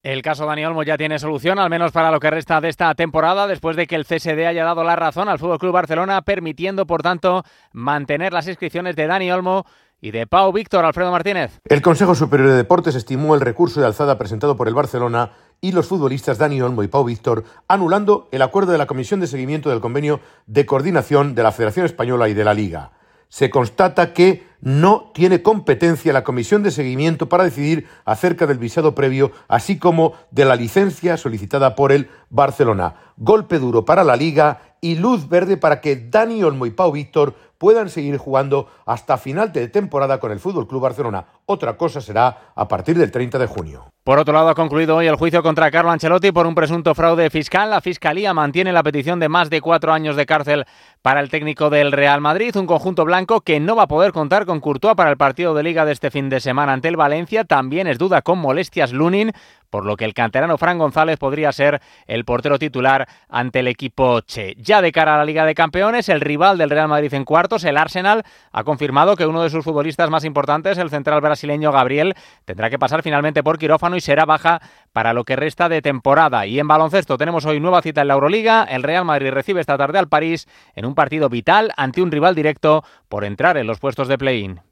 El caso Dani Olmo ya tiene solución, al menos para lo que resta de esta temporada, después de que el CSD haya dado la razón al FC Barcelona, permitiendo, por tanto, mantener las inscripciones de Dani Olmo y de Pau Víctor. Alfredo Martínez. El Consejo Superior de Deportes estimó el recurso de alzada presentado por el Barcelona y los futbolistas Dani Olmo y Pau Víctor, anulando el acuerdo de la Comisión de Seguimiento del Convenio de Coordinación de la Federación Española y de la Liga. Se constata que no tiene competencia la Comisión de Seguimiento para decidir acerca del visado previo, así como de la licencia solicitada por el Barcelona. Golpe duro para la Liga y luz verde para que Dani Olmo y Pau Víctor puedan seguir jugando hasta final de temporada con el FC Barcelona. Otra cosa será a partir del 30 de junio. Por otro lado, ha concluido hoy el juicio contra Carlo Ancelotti por un presunto fraude fiscal. La Fiscalía mantiene la petición de más de 4 años de cárcel para el técnico del Real Madrid, un conjunto blanco que no va a poder contar con Courtois para el partido de Liga de este fin de semana ante el Valencia. También es duda con molestias Lunin, por lo que el canterano Fran González podría ser el portero titular ante el equipo Che. Ya de cara a la Liga de Campeones, el rival del Real Madrid en cuartos, el Arsenal, ha confirmado que uno de sus futbolistas más importantes, el central brasileño Gabriel, tendrá que pasar finalmente por quirófano y será baja para lo que resta de temporada. Y en baloncesto tenemos hoy nueva cita en la Euroliga. El Real Madrid recibe esta tarde al París en un partido vital ante un rival directo por entrar en los puestos de play-in.